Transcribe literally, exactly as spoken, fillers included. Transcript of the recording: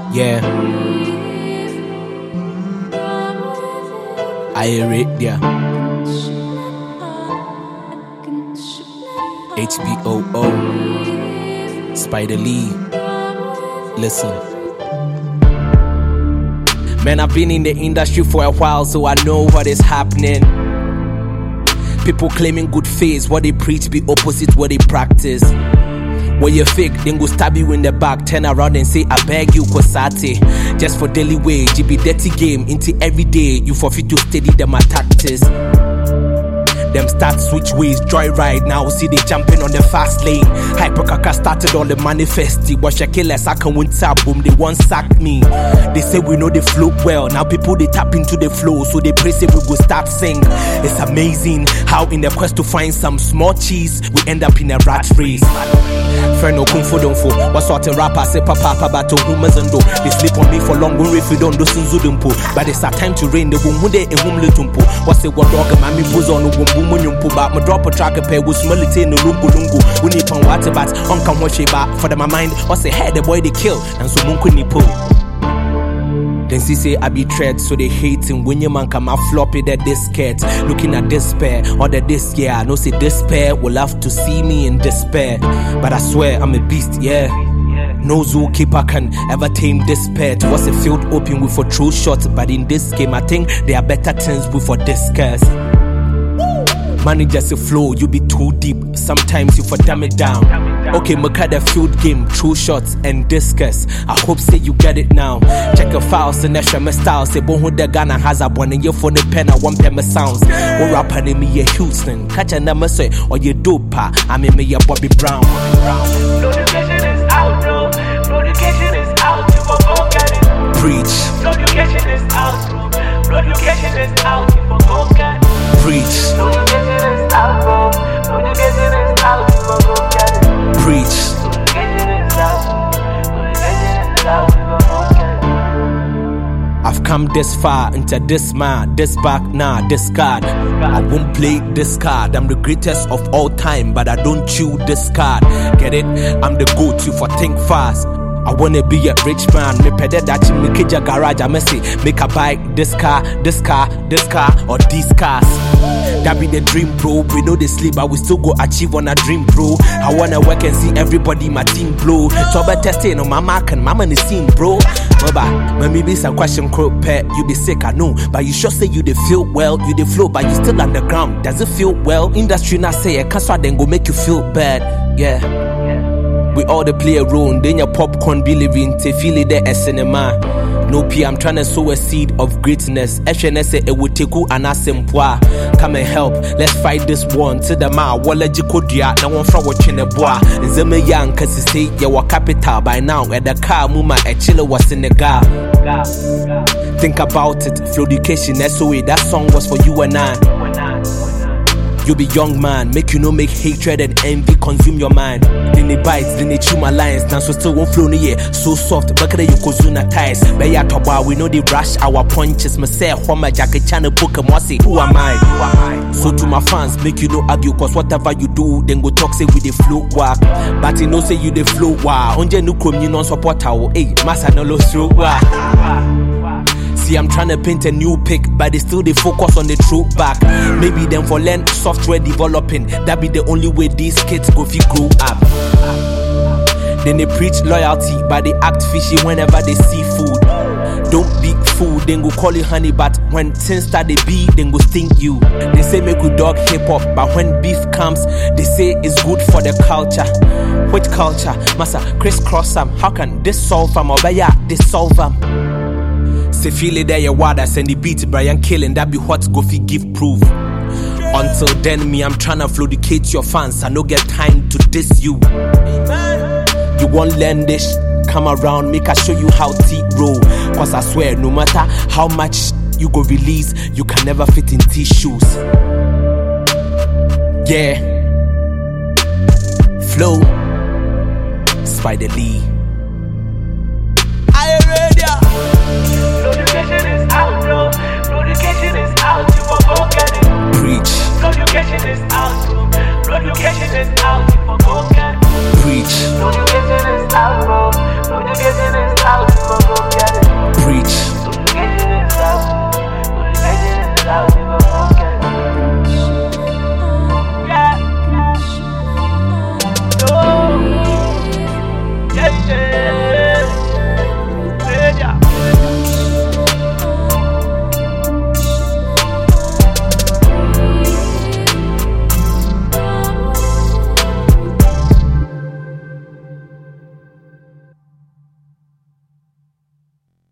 Yeah. I rate ya. H B O O Spider Lee. Listen. Man, I've been in the industry for a while, so I know what is happening. People claiming good faith, what they preach be opposite what they practice. When you're fake, then go stab you in the back, turn around and say, I beg you, Kosate. Just for daily wage, it be dirty game, into every day, you forfeit to steady them tactics. Them start switch ways, joyride now, see they jumping on the fast lane. Hyperkaka started on the manifesti, watch a killers, I can win tap, boom, they won't sack me. They say we know they flow well, now people they tap into the flow, so they pray say we go start sing. It's amazing how in the quest to find some small cheese, we end up in a rat race. Friend no kung fu don't fo, what sort of rapper say papa but to humans and do. They sleep on me for long, when if you don't do sunzudumpo. But it's a time to rain, the womb and womb litumpo. What's the what dog and mammy booze on the womb. But my drop a track a pair with smell it in the lungu lungu. We need on water bats on come watch it back for the my mind. What's the head the boy they kill and so munku ni pull. Then she say I be tread, so they hating when your man come out floppy that diskette. Looking at despair or the disc, yeah. I know say despair will have to see me in despair. But I swear I'm a beast, yeah. No zookeeper can ever tame this pet. Was a field open with a true shot, but in this game I think there are better things with for discuss. Managers a flow, you be too deep. Sometimes you for dumb it down. Okay, make the field game, true shots and discus. I hope say you get it now. Check your files and extra my style. Say bon who the Ghana has a one in your phone the pen. I want pen my sounds. Or rapper name me a Houston. Catch a number say or you dope. I mean me a Bobby Brown. Notification is out, bro. Notification is out. You for go get it. Preach. Notification is out, bro. Notification is out. You for go get it. Preach. Notification is out, bro. Notification is out. You for go get it. Preach. Notification is out. Notification is out. You for go get it. I've come this far into this man, this back now, nah, this card. I won't play this card. I'm the greatest of all time, but I don't chew this card. Get it? I'm the go-to for think fast. I wanna be a rich man. Me pede that me keja garage. I say make a buy this car, this car, this car, or these cars. That be the dream, bro. We know they sleep, but we still go achieve on a dream, bro. I wanna work and see everybody my team blow. So I testing on my mark and mama in the scene, bro. Baba, when me be some question, crop pet, you be sick, I know. But you sure say you dey feel well, you dey flow, but you still underground. Does it feel well? Industry not say it, cause then go make you feel bad. Yeah. We all the play a role, then your popcorn be living, te feel it there as cinema. No P, I'm trying to sow a seed of greatness. S N S it would take you an asempwa. Come and help, let's fight this one. To the ma, wala jikodia, no one from watching a bois. And Zeme young, cause you say you were capital by now. At the car, muma, a chiller was in the gar. Think about it, flow education, S O A, that song was for you and I. You be young man, make you no make hatred and envy consume your mind. Then they bite, then they chew my lines. Now so still won't flow in the so soft, but you kozuna ties. Beya toba, we know they rush our punches. Me say, Homa Jackie Channel Pokemon say, who am I? Who am I? So to my fans, make you no argue, cause whatever you do, then go talk say with the flow walk. But you know say you the flow walk. Onje no come you non support how, hey, massa no lo through walk. See, I'm trying to paint a new pic, but they still they focus on the true back. Maybe them for learn software developing. That be the only way these kids go fi grow up. Then they preach loyalty, but they act fishy whenever they see food. Don't be fool, then go call you honey, but when things start they be, then go sting you. They say make you dog hip hop, but when beef comes, they say it's good for the culture. Which culture? Massa crisscross them. How can this solve them? Or yeah, this solve them. Say feel it there, your water, send the beat, Brian killing, that be what go fi give proof. Until then, me, I'm tryna flodicate your fans, I no get time to diss you. You won't learn this, come around, make I show you how T roll. Cause I swear, no matter how much you go release, you can never fit in T-shoes. Yeah. Flow. Spider Lee. I ready ya. Notification is out, bro. Notification is out. You for go get it. Preach. Notification is out, bro. Notification is out. You for go get it.